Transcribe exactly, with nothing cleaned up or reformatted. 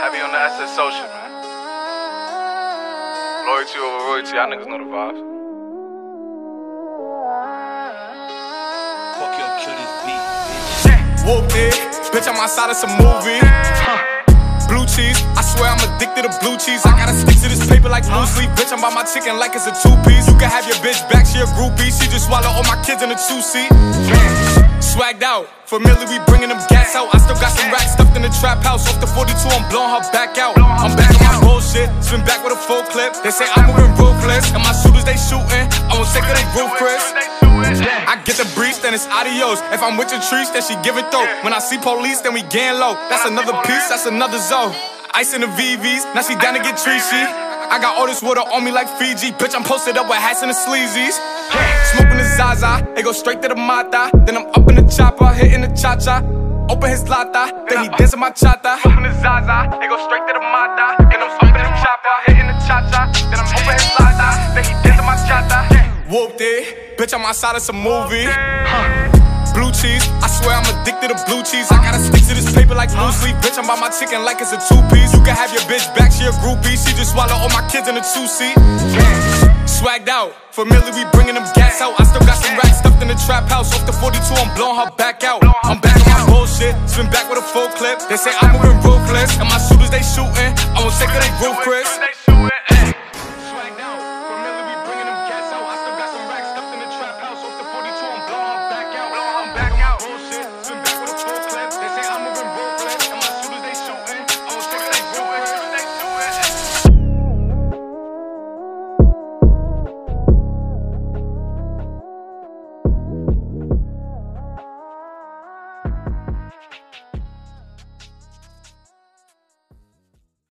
Heavy on the S S social, man. Loyalty over royalty, y'all niggas know the vibes. Fuck your kill this beat, bitch. Whooped it, bitch, I'm outside of some movie. Blue cheese, I swear I'm addicted to blue cheese. I gotta stick to this paper like blue sleep. Bitch, I'm by my chicken like it's a two-piece. You can have your bitch back, she a groupie. She just swallow all my kids in a two-seat. Swagged out, familiar, we bringing them gas out. I still got some racks stuffed in the trap house. Off the forty-two, I'm blowing her back out. I'm back on my bullshit, spin back with a full clip. They say I'm moving ruthless, and my shooters, they shooting. I won't take her, they roof, Chris. I get the breeze, then it's adios. If I'm with your trees, then she give it though. When I see police, then we gang low. That's another piece, that's another zone. Ice in the V Vs, now she down to get treachy. I got all this water on me like Fiji. Bitch, I'm posted up with hats and the sleazies. Smoking the Zaza, it go straight to the Mata. Then I'm up in the chopper, hitting the cha-cha. Open his lata, then he dancing my chata. Smoking the Zaza, it go straight to the Mata. Then I'm up in the chopper, hitting the cha-cha. Then I'm open his lata, then he dancing my chata. Whooped it, bitch, I'm outside of some movie. Blue cheese, I swear I'm addicted to blue cheese. I gotta stick to this paper like blue sleep. Bitch, I'm by my chicken like it's a two-piece. You can have your bitch back, she a groupie. She just swallow all my kids in a two-seat. Swagged out, familiar, we bringing them gas out. I still got some racks stuffed in the trap house. Off the forty-two, I'm blowing her back out. I'm back on my bullshit, spin back with a full clip. They say I'm moving ruthless, and my shooters, they shooting. I won't take her, they roof, Chris.